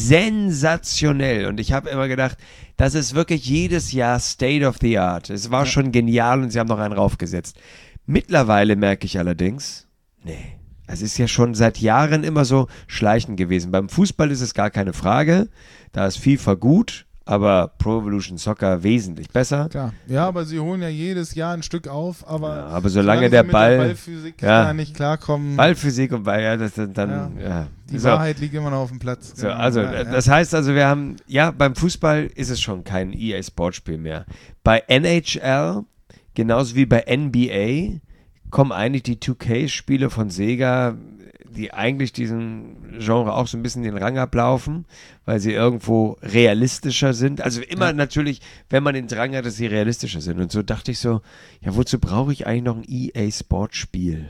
Speaker 4: sensationell. Und ich habe immer gedacht, das ist wirklich jedes Jahr State of the Art. Es war schon genial und sie haben noch einen raufgesetzt. Mittlerweile merke ich allerdings, nee. Es ist ja schon seit Jahren immer so schleichend gewesen. Beim Fußball ist es gar keine Frage. Da ist FIFA gut, aber Pro Evolution Soccer wesentlich besser.
Speaker 5: Klar. Ja, aber sie holen ja jedes Jahr ein Stück auf, aber,
Speaker 4: Ja, aber solange
Speaker 5: sie
Speaker 4: der
Speaker 5: mit
Speaker 4: Ball-
Speaker 5: der Ballphysik
Speaker 4: ja.
Speaker 5: da nicht klarkommen,
Speaker 4: Ballphysik und Ball, ja, das sind dann, ja.
Speaker 5: die
Speaker 4: So,
Speaker 5: Wahrheit liegt immer noch auf dem Platz.
Speaker 4: so,
Speaker 5: Genau.
Speaker 4: also,
Speaker 5: ja,
Speaker 4: äh,
Speaker 5: ja.
Speaker 4: das heißt also, wir haben, ja, beim Fußball ist es schon kein E A Sportspiel mehr. Bei N H L, genauso wie bei N B A, kommen eigentlich die zwei K-Spiele von Sega, die eigentlich diesem Genre auch so ein bisschen den Rang ablaufen, weil sie irgendwo realistischer sind. Also immer
Speaker 5: Ja.
Speaker 4: natürlich, wenn man den Drang hat, dass sie realistischer sind. Und so dachte ich so, ja, wozu brauche ich eigentlich noch ein E A-Sportspiel?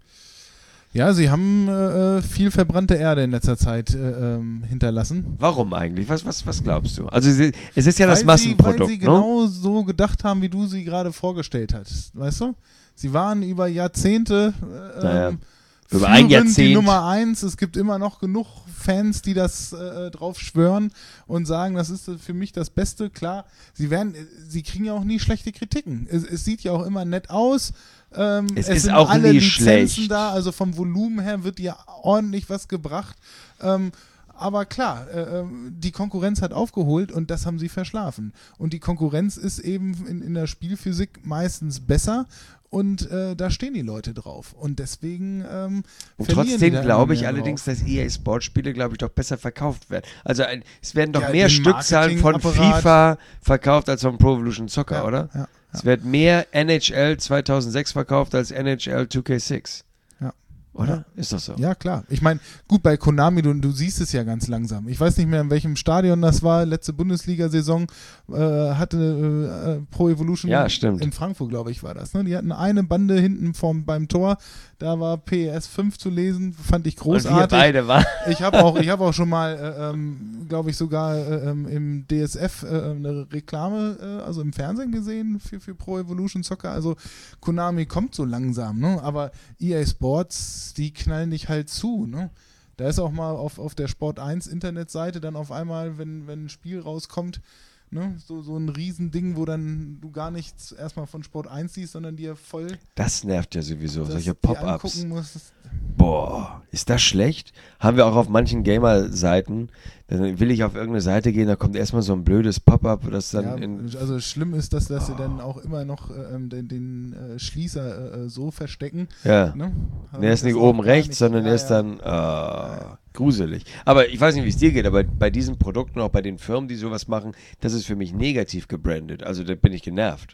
Speaker 5: Ja, sie haben äh, viel verbrannte Erde in letzter Zeit äh, ähm, hinterlassen.
Speaker 4: Warum eigentlich? Was, was, was glaubst du? Also sie, es ist ja das
Speaker 5: weil
Speaker 4: Massenprodukt,
Speaker 5: sie, weil sie
Speaker 4: ne?
Speaker 5: genau so gedacht haben, wie du sie gerade vorgestellt hast. Weißt du? Sie waren über Jahrzehnte äh,
Speaker 4: Naja,
Speaker 5: ähm,
Speaker 4: über ein
Speaker 5: führend,
Speaker 4: Jahrzehnt.
Speaker 5: die Nummer eins. Es gibt immer noch genug Fans, die das äh, drauf schwören und sagen, das ist für mich das Beste. Klar, sie werden, sie kriegen ja auch nie schlechte Kritiken. Es, es sieht ja auch immer nett aus. Ähm,
Speaker 4: Es
Speaker 5: es
Speaker 4: ist
Speaker 5: sind
Speaker 4: auch
Speaker 5: alle
Speaker 4: nie
Speaker 5: Lizenzen
Speaker 4: schlecht.
Speaker 5: da, also vom Volumen her wird ja ordentlich was gebracht. Ähm, aber klar, äh, ähm, die Konkurrenz hat aufgeholt und das haben sie verschlafen. Und die Konkurrenz ist eben in, in der Spielphysik meistens besser und äh, da stehen die Leute drauf. Und deswegen ähm,
Speaker 4: Und
Speaker 5: verlieren die
Speaker 4: trotzdem
Speaker 5: da
Speaker 4: glaube
Speaker 5: immer
Speaker 4: ich
Speaker 5: mehr
Speaker 4: allerdings,
Speaker 5: drauf.
Speaker 4: dass E A-Sportspiele, glaube ich, doch besser verkauft werden. Also ein, es werden doch
Speaker 5: Ja,
Speaker 4: mehr
Speaker 5: den
Speaker 4: Stückzahlen von
Speaker 5: Marketingapparat.
Speaker 4: FIFA verkauft als von Pro Evolution Soccer,
Speaker 5: Ja,
Speaker 4: oder?
Speaker 5: ja.
Speaker 4: Es wird mehr N H L zweitausendsechs verkauft als N H L zwei K sechs.
Speaker 5: Ja.
Speaker 4: Oder?
Speaker 5: Ja.
Speaker 4: Ist doch so.
Speaker 5: Ja, klar. Ich meine, gut, bei Konami, du, du siehst es ja ganz langsam. Ich weiß nicht mehr, in welchem Stadion das war. Letzte Bundesliga-Saison äh, hatte äh, Pro Evolution
Speaker 4: Ja, stimmt.
Speaker 5: in Frankfurt, glaube ich, war das. Ne? Die hatten eine Bande hinten vom, beim Tor. Da war P S fünf zu lesen. Fand ich großartig.
Speaker 4: Und wir beide waren.
Speaker 5: Ich habe auch, ich hab auch schon mal, äh, ähm, glaube ich, sogar äh, ähm, im D S F äh, eine Reklame, äh, also im Fernsehen gesehen für, für Pro Evolution Soccer. Also Konami kommt so langsam, ne? Aber E A Sports, die knallen dich halt zu, ne? Da ist auch mal auf, auf der Sport eins Internetseite dann auf einmal, wenn, wenn ein Spiel rauskommt, ne, so, so ein Riesending, wo dann du gar nichts erstmal von Sport eins siehst, sondern dir voll
Speaker 4: Das nervt ja sowieso,
Speaker 5: das
Speaker 4: solche
Speaker 5: dir
Speaker 4: Pop-Ups.
Speaker 5: angucken musst.
Speaker 4: Boah, ist das schlecht? Haben wir auch auf manchen Gamer-Seiten. Dann will ich auf irgendeine Seite gehen, da kommt erstmal so ein blödes Pop-up, das dann
Speaker 5: Ja,
Speaker 4: in.
Speaker 5: also schlimm ist, dass, dass sie dann auch immer noch ähm, den, den äh, Schließer äh, so verstecken.
Speaker 4: Ja.
Speaker 5: Ne? Also
Speaker 4: Der ist
Speaker 5: das
Speaker 4: nicht
Speaker 5: auch
Speaker 4: oben
Speaker 5: gar
Speaker 4: rechts,
Speaker 5: nicht-
Speaker 4: sondern
Speaker 5: ja,
Speaker 4: der ist
Speaker 5: ja.
Speaker 4: dann äh, gruselig. Aber ich weiß nicht, wie es dir geht, aber bei diesen Produkten, auch bei den Firmen, die sowas machen, das ist für mich negativ gebrandet. Also da bin ich genervt.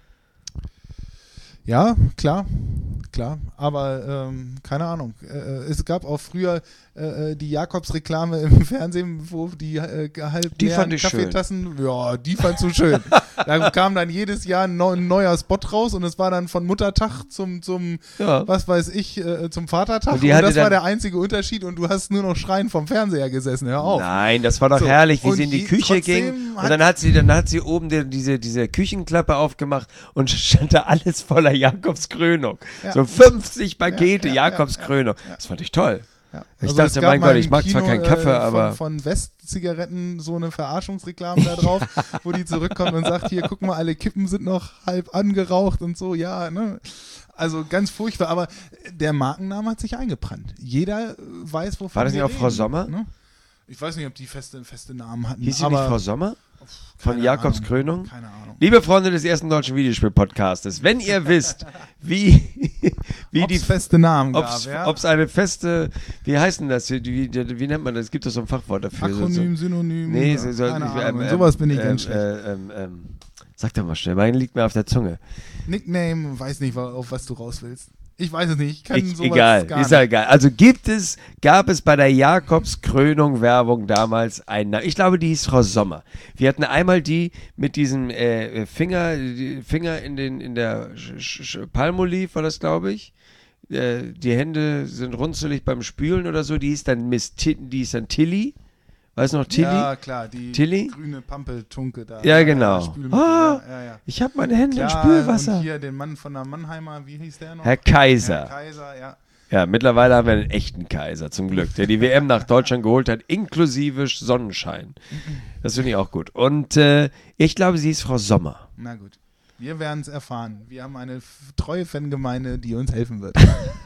Speaker 5: Ja, klar, klar, aber ähm, keine Ahnung. Äh, es gab auch früher äh, die Jakobs-Reklame im Fernsehen, wo die äh, halb
Speaker 4: Die
Speaker 5: leeren
Speaker 4: fand ich schön.
Speaker 5: Kaffeetassen, ja, die fandst du schön. Da kam dann jedes Jahr ein, neu, ein neuer Spot raus und es war dann von Muttertag zum, zum
Speaker 4: Ja.
Speaker 5: was weiß ich, äh, zum Vatertag
Speaker 4: Und
Speaker 5: und,
Speaker 4: die hatte
Speaker 5: das war
Speaker 4: dann-
Speaker 5: der einzige Unterschied und du hast nur noch schreiend vom Fernseher gesessen, hör auf.
Speaker 4: Nein, das war doch
Speaker 5: So,
Speaker 4: herrlich, wie
Speaker 5: und
Speaker 4: sie in die
Speaker 5: je-
Speaker 4: Küche
Speaker 5: trotzdem
Speaker 4: ging. Und
Speaker 5: hat-
Speaker 4: dann hat sie, dann hat sie oben die, diese, diese Küchenklappe aufgemacht und stand da alles voller Jakobskrönung.
Speaker 5: Ja.
Speaker 4: So fünfzig Pakete
Speaker 5: Ja, ja,
Speaker 4: Jakobskrönung.
Speaker 5: ja, ja.
Speaker 4: Das fand ich toll.
Speaker 5: Ja.
Speaker 4: Ich
Speaker 5: Also
Speaker 4: dachte,
Speaker 5: es gab
Speaker 4: mein
Speaker 5: mal
Speaker 4: Gott, ich
Speaker 5: im
Speaker 4: mag zwar
Speaker 5: Kino,
Speaker 4: keinen Kaffee,
Speaker 5: äh,
Speaker 4: aber-
Speaker 5: Von, von West-Zigaretten so eine Verarschungsreklame da drauf, wo die zurückkommt und sagt, hier, guck mal, alle Kippen sind noch halb angeraucht und so, ja, ne? Also ganz furchtbar, aber der Markenname hat sich eingebrannt. Jeder äh, weiß, wovon
Speaker 4: War das
Speaker 5: wir
Speaker 4: nicht auch Frau
Speaker 5: reden,
Speaker 4: Sommer?
Speaker 5: Ne? Ich weiß nicht, ob die feste, feste Namen hatten.
Speaker 4: Hieß sie
Speaker 5: aber
Speaker 4: nicht Frau Sommer? Von
Speaker 5: keine
Speaker 4: Jakobs
Speaker 5: Ahnung,
Speaker 4: Krönung?
Speaker 5: Keine Ahnung.
Speaker 4: Liebe Freunde des ersten deutschen Videospiel-Podcastes, wenn ihr wisst, wie, wie
Speaker 5: Ob's
Speaker 4: die
Speaker 5: feste Namen
Speaker 4: Ob
Speaker 5: gab,
Speaker 4: es
Speaker 5: ja?
Speaker 4: eine feste, wie heißt denn das? Wie, wie, wie nennt man das? Es gibt doch so ein Fachwort dafür. So-
Speaker 5: Akronym,
Speaker 4: so,
Speaker 5: Synonym,
Speaker 4: nee,
Speaker 5: ja,
Speaker 4: so, so,
Speaker 5: keine
Speaker 4: ähm,
Speaker 5: Ahnung.
Speaker 4: ähm,
Speaker 5: Sowas bin ich
Speaker 4: ähm,
Speaker 5: ganz schlecht.
Speaker 4: äh, ähm, ähm, sag doch mal schnell, mein liegt mir auf der Zunge.
Speaker 5: Nickname, weiß nicht, wa- auf was du raus willst. Ich weiß es nicht. Ich kann
Speaker 4: Ich,
Speaker 5: sowas
Speaker 4: egal,
Speaker 5: gar
Speaker 4: ist ja
Speaker 5: nicht.
Speaker 4: egal. Also gibt es, gab es bei der Jakobs-Krönung-Werbung damals einen, Na- ich glaube, die hieß Frau Sommer. Wir hatten einmal die mit diesem äh, Finger, die Finger in den, in der Sch Sch Palmolive war das, glaube ich. Äh, die Hände sind runzelig beim Spülen oder so. Die hieß dann Miss Ti- die hieß dann Tilly. Weißt du noch, Tilly?
Speaker 5: Ja, klar, die
Speaker 4: Tilly?
Speaker 5: grüne Pampeltunke da.
Speaker 4: Ja, genau.
Speaker 5: Spülmittel,
Speaker 4: Ah,
Speaker 5: ja, ja, ja.
Speaker 4: Ich habe meine Hände in
Speaker 5: Ja,
Speaker 4: Spülwasser.
Speaker 5: und hier den Mann von der Mannheimer, wie hieß der noch?
Speaker 4: Herr Kaiser.
Speaker 5: Herr Kaiser, ja.
Speaker 4: Ja, mittlerweile haben wir einen echten Kaiser, zum Glück, der die W M nach Deutschland geholt hat, inklusive Sonnenschein. Das finde ich auch gut. Und äh, ich glaube, sie ist Frau Sommer.
Speaker 5: Na gut. Wir werden es erfahren. Wir haben eine f- treue Fangemeinde, die uns helfen wird.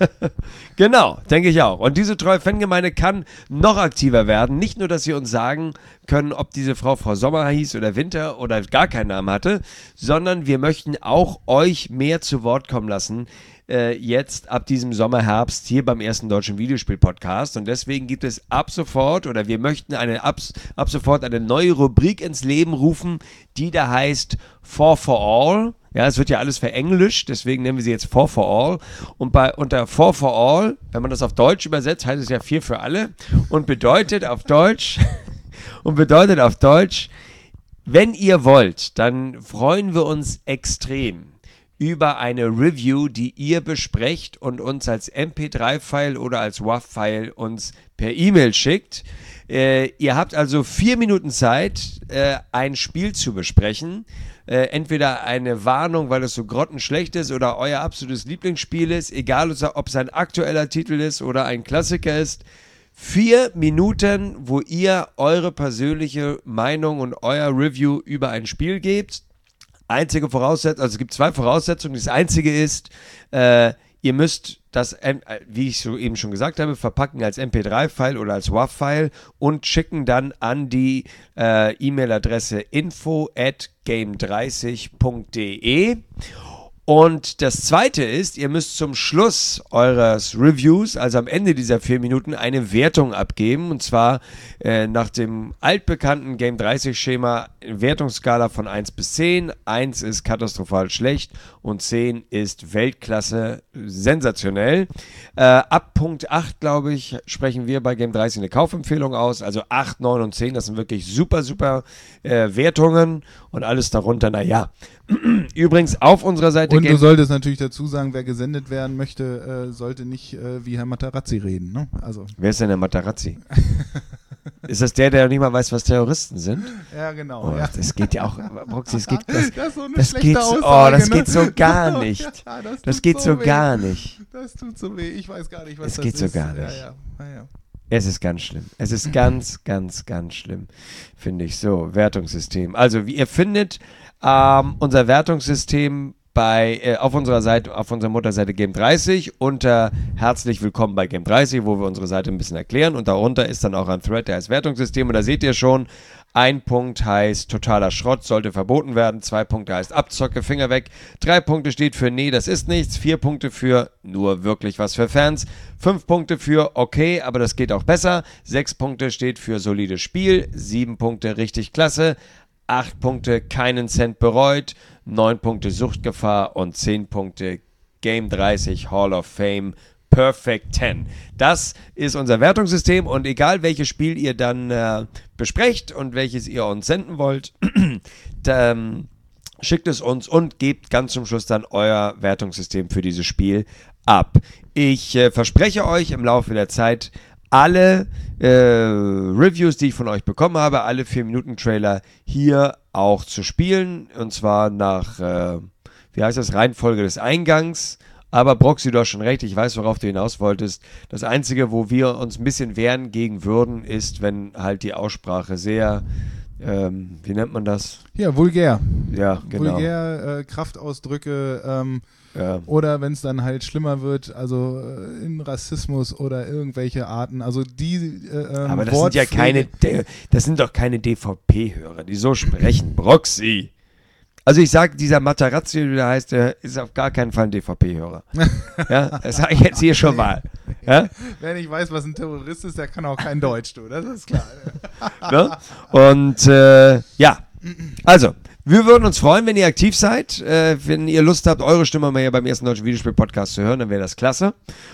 Speaker 4: Genau, denke ich auch. Und diese treue Fangemeinde kann noch aktiver werden. Nicht nur, dass sie uns sagen können, ob diese Frau Frau Sommer hieß oder Winter oder gar keinen Namen hatte, sondern wir möchten auch euch mehr zu Wort kommen lassen. Äh, jetzt ab diesem Sommer, Herbst hier beim ersten deutschen Videospiel-Podcast. Und deswegen gibt es ab sofort oder wir möchten eine ab, ab sofort eine neue Rubrik ins Leben rufen, die da heißt four for all. Ja, es wird ja alles verenglischt, deswegen nennen wir sie jetzt four for all. Und bei unter four for all, wenn man das auf Deutsch übersetzt, heißt es ja vier für alle und bedeutet auf Deutsch und bedeutet auf Deutsch, wenn ihr wollt, dann freuen wir uns extrem über eine Review, die ihr besprecht und uns als M P drei File oder als W A V-File uns per E-Mail schickt. Äh, ihr habt also vier Minuten Zeit, äh, ein Spiel zu besprechen. Äh, entweder eine Warnung, weil es so grottenschlecht ist oder euer absolutes Lieblingsspiel ist, egal ob es ein aktueller Titel ist oder ein Klassiker ist. Vier Minuten, wo ihr eure persönliche Meinung und euer Review über ein Spiel gebt. Einzige Voraussetzung, also es gibt zwei Voraussetzungen. Das einzige ist, äh, ihr müsst das, äh, wie ich so eben schon gesagt habe, verpacken als M P drei File oder als W A V-File und schicken dann an die äh, E-Mail-Adresse info at game dreißig punkt de. Und das Zweite ist, ihr müsst zum Schluss eures Reviews, also am Ende dieser vier Minuten, eine Wertung abgeben. Und zwar äh, nach dem altbekannten Game dreißig Schema, Wertungsskala von eins bis zehn. eins ist katastrophal schlecht und zehn ist Weltklasse sensationell. Äh, ab Punkt acht, glaube ich, sprechen wir bei Game dreißig eine Kaufempfehlung aus. Also acht, neun und zehn, das sind wirklich super, super äh, Wertungen. Und alles darunter, naja. Übrigens auf unserer Seite...
Speaker 5: Und du solltest natürlich dazu sagen, wer gesendet werden möchte, äh, sollte nicht äh, wie Herr Matarazzi reden. Ne? Also.
Speaker 4: Wer ist denn der Matarazzi? Ist das der, der nicht mal weiß, was Terroristen sind?
Speaker 5: Ja, genau.
Speaker 4: Oh,
Speaker 5: ja.
Speaker 4: Das geht ja auch... Broxy, das geht... Das,
Speaker 5: das ist so eine
Speaker 4: das
Speaker 5: schlechte
Speaker 4: geht,
Speaker 5: Aussage,
Speaker 4: oh, das
Speaker 5: ne?
Speaker 4: geht so gar nicht.
Speaker 5: Ja, das
Speaker 4: das
Speaker 5: tut
Speaker 4: geht so
Speaker 5: weh.
Speaker 4: gar nicht.
Speaker 5: Das tut so weh. Ich weiß gar nicht, was
Speaker 4: Es
Speaker 5: das
Speaker 4: geht
Speaker 5: ist.
Speaker 4: so gar nicht.
Speaker 5: Ja, ja. Ja, ja.
Speaker 4: Es ist ganz schlimm. Es ist ganz, ganz, ganz schlimm, finde ich. So, Wertungssystem. Also, wie ihr findet, ähm, unser Wertungssystem bei, äh, auf unserer Seite, auf unserer Mutterseite Game dreißig unter herzlich willkommen bei Game dreißig, wo wir unsere Seite ein bisschen erklären. Und darunter ist dann auch ein Thread, der heißt Wertungssystem. Und da seht ihr schon, ein Punkt heißt totaler Schrott, sollte verboten werden. Zwei Punkte heißt Abzocke, Finger weg. Drei Punkte steht für nee, das ist nichts. Vier Punkte für nur wirklich was für Fans. Fünf Punkte für okay, aber das geht auch besser. Sechs Punkte steht für solides Spiel. Sieben Punkte richtig klasse. Acht Punkte keinen Cent bereut. Neun Punkte Suchtgefahr und zehn Punkte Game dreißig Hall of Fame Perfect zehn. Das ist unser Wertungssystem und egal welches Spiel ihr dann äh, besprecht und welches ihr uns senden wollt, dann schickt es uns und gebt ganz zum Schluss dann euer Wertungssystem für dieses Spiel ab. Ich äh, verspreche euch im Laufe der Zeit alle äh, Reviews, die ich von euch bekommen habe, alle vier Minuten Trailer hier auch zu spielen und zwar nach, äh, wie heißt das, Reihenfolge des Eingangs. Aber Broxy, du hast schon recht, ich weiß, worauf du hinaus wolltest. Das Einzige, wo wir uns ein bisschen wehren gegen würden, ist, wenn halt die Aussprache sehr, ähm, wie nennt man das?
Speaker 5: Ja, vulgär.
Speaker 4: Ja, genau.
Speaker 5: Vulgär, äh, Kraftausdrücke, ähm,
Speaker 4: Ja.
Speaker 5: oder wenn es dann halt schlimmer wird, also äh, in Rassismus oder irgendwelche Arten, also die äh, ähm,
Speaker 4: Aber das sind ja keine, D- das sind doch keine D V P-Hörer, die so sprechen. Broxy. Also ich sage, dieser Matarazzi, wie der heißt, der ist auf gar keinen Fall ein D V P-Hörer. Ja, das sage ich jetzt hier schon mal. Ja?
Speaker 5: Wer nicht weiß, was ein Terrorist ist, der kann auch kein Deutsch, du, das ist klar.
Speaker 4: Ne? Und äh, ja, also, wir würden uns freuen, wenn ihr aktiv seid. Äh, wenn ihr Lust habt, eure Stimme mal hier beim ersten deutschen Videospiel-Podcast zu hören, dann wäre das klasse.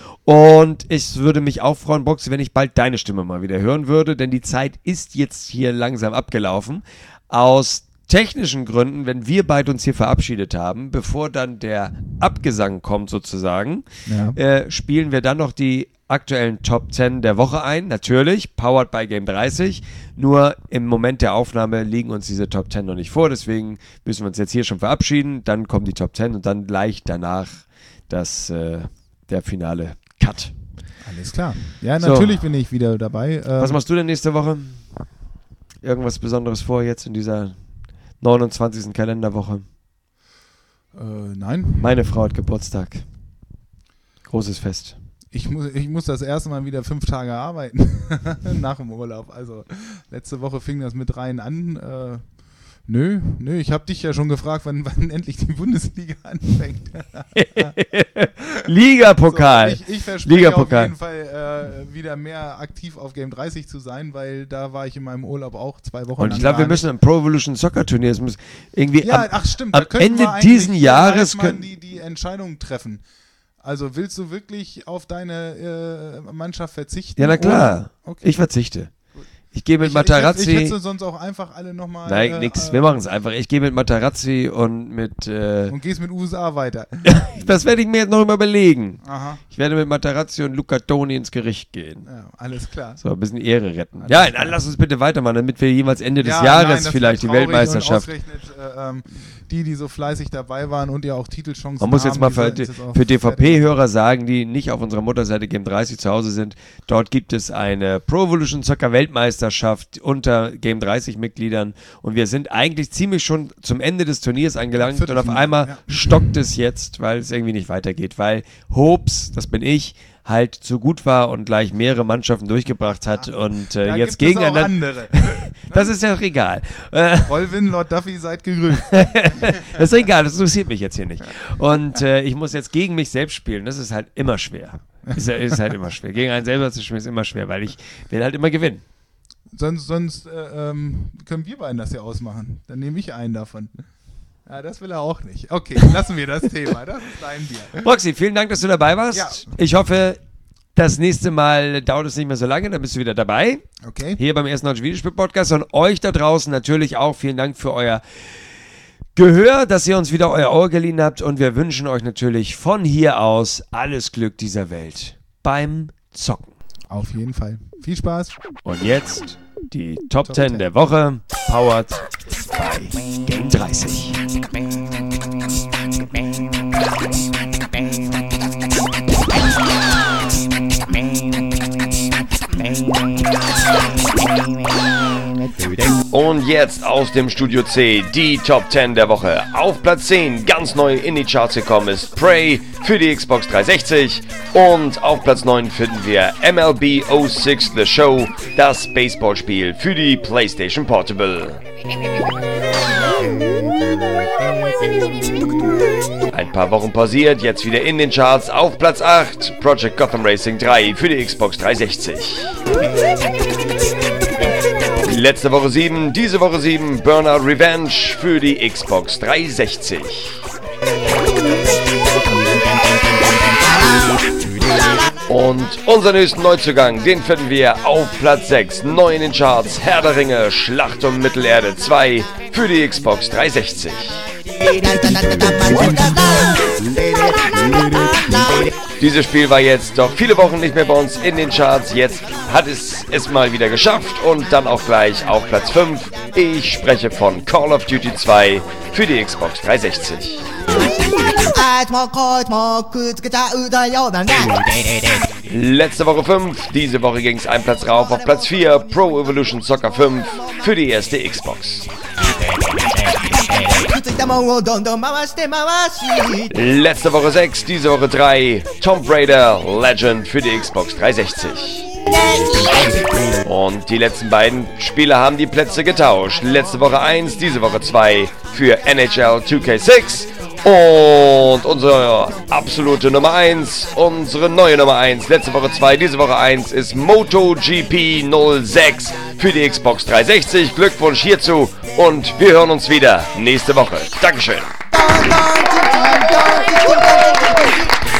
Speaker 4: Und ich würde mich auch freuen, Boxy, wenn ich bald deine Stimme mal wieder hören würde, denn die Zeit ist jetzt hier langsam abgelaufen. Aus technischen Gründen, wenn wir beide uns hier verabschiedet haben, bevor dann der Abgesang kommt sozusagen,
Speaker 5: Ja.
Speaker 4: äh, spielen wir dann noch die aktuellen Top zehn der Woche ein. Natürlich, powered by Game dreißig. Nur im Moment der Aufnahme liegen uns diese Top zehn noch nicht vor. Deswegen müssen wir uns jetzt hier schon verabschieden. Dann kommen die Top zehn und dann gleich danach das, äh, der finale Cut.
Speaker 5: Alles klar. Ja,
Speaker 4: So.
Speaker 5: natürlich bin ich wieder dabei. Ähm,
Speaker 4: Was machst du denn nächste Woche? Irgendwas Besonderes vor jetzt in dieser neunundzwanzigsten Kalenderwoche?
Speaker 5: äh, nein,
Speaker 4: Meine Frau hat Geburtstag. Großes Fest.
Speaker 5: ich muss, ich muss das erste Mal wieder fünf Tage arbeiten nach dem Urlaub. Also letzte Woche fing das mit rein an. Äh, nö, nö, ich habe dich ja schon gefragt, wann, wann endlich die Bundesliga anfängt.
Speaker 4: Ligapokal.
Speaker 5: So, ich ich verspreche
Speaker 4: Ligapokal.
Speaker 5: auf jeden Fall äh, wieder mehr aktiv auf Game dreißig zu sein, weil da war ich in meinem Urlaub auch zwei Wochen
Speaker 4: Und ich
Speaker 5: lang
Speaker 4: glaube, wir
Speaker 5: gar
Speaker 4: müssen ein Pro Evolution Soccer Turnier, es muss irgendwie
Speaker 5: nicht. Ja,
Speaker 4: am,
Speaker 5: ach stimmt,
Speaker 4: am
Speaker 5: da könnten
Speaker 4: Ende
Speaker 5: wir eigentlich
Speaker 4: diesen
Speaker 5: hier
Speaker 4: Jahres
Speaker 5: live mal
Speaker 4: können-
Speaker 5: die, die Entscheidung treffen. Also willst du wirklich auf deine äh, Mannschaft verzichten?
Speaker 4: Ja, na klar.
Speaker 5: Oder? Okay.
Speaker 4: Ich verzichte. Ich gehe mit
Speaker 5: Ich, ich, hätte,
Speaker 4: Matarazzi.
Speaker 5: ich hätte sonst auch einfach alle nochmal.
Speaker 4: Nein,
Speaker 5: äh,
Speaker 4: nix.
Speaker 5: äh,
Speaker 4: Wir machen es einfach. Ich gehe mit Matarazzi und mit. Äh,
Speaker 5: Und gehst mit U S A weiter.
Speaker 4: das werde ich mir jetzt noch mal überlegen.
Speaker 5: Aha,
Speaker 4: Ich werde mit Matarazzi und Luca Toni ins Gericht gehen.
Speaker 5: ja, alles klar.
Speaker 4: So, ein bisschen Ehre retten.
Speaker 5: Alles
Speaker 4: Ja,
Speaker 5: klar.
Speaker 4: dann lass uns bitte weitermachen, damit wir jeweils Ende des
Speaker 5: Ja,
Speaker 4: Jahres
Speaker 5: nein, das
Speaker 4: vielleicht die
Speaker 5: wär traurig
Speaker 4: Weltmeisterschaft.
Speaker 5: Und ausgerechnet, äh, ähm, die, die so fleißig dabei waren und ja auch Titelchancen
Speaker 4: Man muss
Speaker 5: haben,
Speaker 4: jetzt mal
Speaker 5: die
Speaker 4: für,
Speaker 5: sollten jetzt auch
Speaker 4: für D V
Speaker 5: fertig-
Speaker 4: P-Hörer sagen, die nicht auf unserer Mutterseite Game dreißig zu Hause sind. Dort gibt es eine Pro Evolution Soccer Weltmeisterschaft unter Game dreißig Mitgliedern und wir sind eigentlich ziemlich schon zum Ende des Turniers angelangt und auf
Speaker 5: Viertelfinale,
Speaker 4: einmal
Speaker 5: ja.
Speaker 4: stockt es jetzt, weil es irgendwie nicht weitergeht, weil Hopes, das bin ich, halt zu gut war und gleich mehrere Mannschaften durchgebracht hat und äh,
Speaker 5: Da
Speaker 4: jetzt
Speaker 5: gibt es auch
Speaker 4: gegeneinander.
Speaker 5: andere.
Speaker 4: Das ist ja auch egal. Äh,
Speaker 5: Rolwin, Lord Duffy, seid gegrüßt.
Speaker 4: das ist egal, das interessiert mich jetzt hier nicht. Und äh, ich muss jetzt gegen mich selbst spielen, das ist halt immer schwer. Ist, ist halt immer schwer. Gegen einen selber zu spielen ist immer schwer, weil ich will halt immer gewinnen.
Speaker 5: Sonst, sonst äh, ähm, können wir beiden das ja ausmachen. Dann nehme ich einen davon. Ja, das will er auch nicht. Okay, lassen wir das Thema. Das ist dein Bier.
Speaker 4: Roxy, vielen Dank, dass du dabei warst.
Speaker 5: Ja.
Speaker 4: Ich hoffe, das nächste Mal dauert es nicht mehr so lange, dann bist du wieder dabei.
Speaker 5: Okay.
Speaker 4: Hier beim ersten Deutschen Videospiel-Podcast. Und euch da draußen natürlich auch vielen Dank für euer Gehör, dass ihr uns wieder euer Ohr geliehen habt. Und wir wünschen euch natürlich von hier aus alles Glück dieser Welt beim Zocken.
Speaker 5: Auf jeden Fall. Viel Spaß.
Speaker 4: Und jetzt die Top,
Speaker 5: Top
Speaker 4: zehn
Speaker 5: zehn
Speaker 4: der Woche, powered by Game dreißig. Und jetzt aus dem Studio C die Top zehn der Woche. Auf Platz zehn, ganz neu in die Charts gekommen ist Prey für die Xbox dreihundertsechzig. Und auf Platz neun finden wir M L B null sechs The Show, das Baseballspiel für die PlayStation Portable. Ein paar Wochen pausiert, jetzt wieder in den Charts. Auf Platz acht, Project Gotham Racing drei für die Xbox dreihundertsechzig. Letzte Woche sieben, diese Woche sieben, Burnout Revenge für die Xbox dreihundertsechzig. Und unseren nächsten Neuzugang, den finden wir auf Platz sechs, neu in den Charts, Herr der Ringe, Schlacht um Mittelerde zwei für die Xbox dreihundertsechzig. Dieses Spiel war jetzt doch viele Wochen nicht mehr bei uns in den Charts. Jetzt hat es es mal wieder geschafft und dann auch gleich auf Platz fünf. Ich spreche von Call of Duty zwei für die Xbox dreihundertsechzig. Letzte Woche fünf, diese Woche ging es einen Platz rauf auf Platz vier, Pro Evolution Soccer fünf für die erste Xbox. Letzte Woche sechs, diese Woche drei, Tomb Raider Legend für die Xbox dreihundertsechzig. Und die letzten beiden Spiele haben die Plätze getauscht. Letzte Woche eins, diese Woche zwei für N H L zwei K sechs. Und unsere absolute Nummer eins, unsere neue Nummer eins, letzte Woche zwei, diese Woche eins ist MotoGP null sechs für die Xbox dreihundertsechzig. Glückwunsch hierzu und wir hören uns wieder nächste Woche. Dankeschön.